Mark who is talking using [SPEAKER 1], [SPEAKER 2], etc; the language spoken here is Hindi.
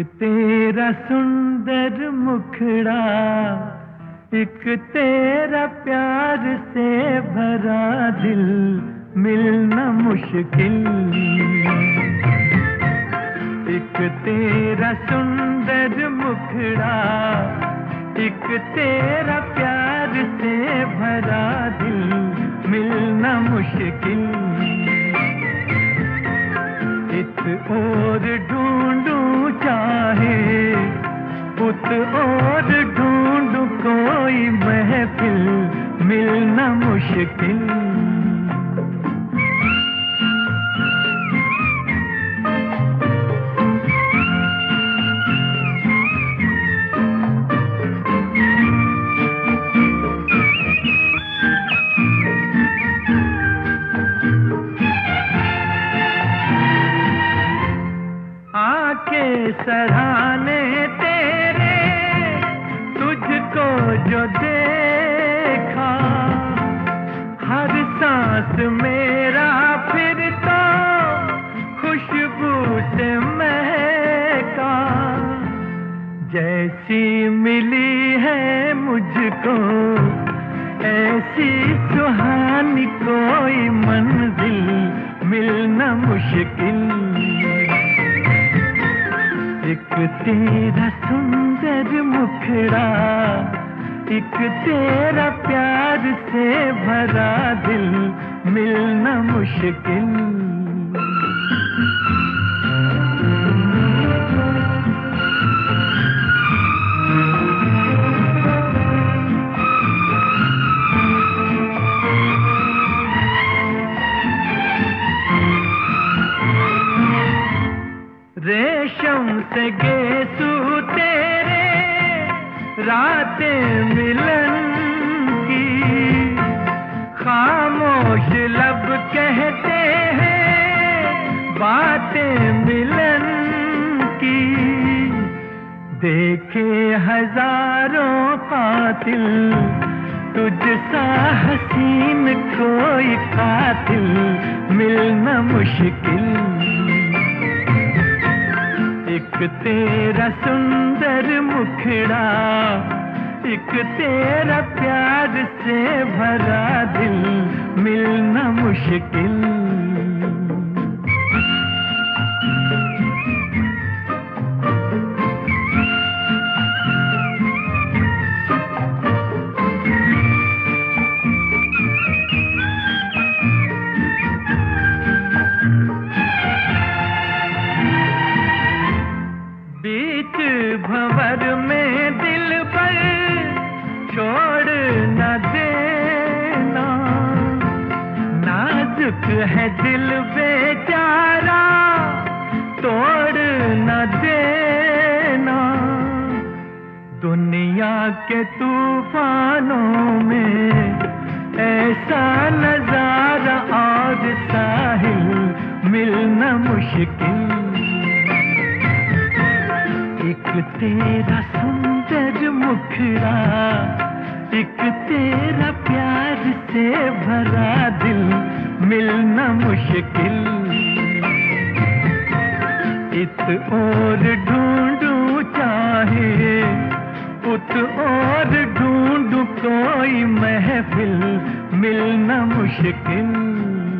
[SPEAKER 1] तेरा सुंदर मुखड़ा, एक तेरा प्यार से भरा दिल, मिलना मुश्किल। एक तेरा सुंदर मुखड़ा, एक तेरा प्यार से भरा दिल, मिलना मुश्किल। इत और ढूंढूं चाहे उत और ढूंढूं कोई महफिल, मिलना मुश्किल। आके सराहने तेरे तुझको जो देखा, हर सांस मेरा फिर तो खुशबू से महका। जैसी मिली है मुझको ऐसी सुहानी कोई मंजिल, मिलना मुश्किल। एक तेरा सुंदर मुखड़ा, एक तेरा प्यार से भरा दिल, मिलना मुश्किल। रेशम से गेसू तेरे रातें मिलन की, खामोश लब कहते हैं बातें मिलन की। देखे हजारों कातिल तुझसा हसीन कोई कातिल, मिलना मुश्किल। एक तेरा सुंदर मुखड़ा, एक तेरा प्यार से भरा दिल, मिलना मुश्किल। बीच भंवर में दिल पर छोड़ न देना, नाजुक है दिल बेचारा तोड़ न देना। दुनिया के तूफानों में ऐसा नजारा और साहिल, मिलना मुश्किल। एक तेरा सुंदर मुखड़ा, एक तेरा प्यार से भरा दिल, मिलना मुश्किल। इत और ढूंढूं चाहे उत और ढूंढूं कोई महफिल, मिलना मुश्किल।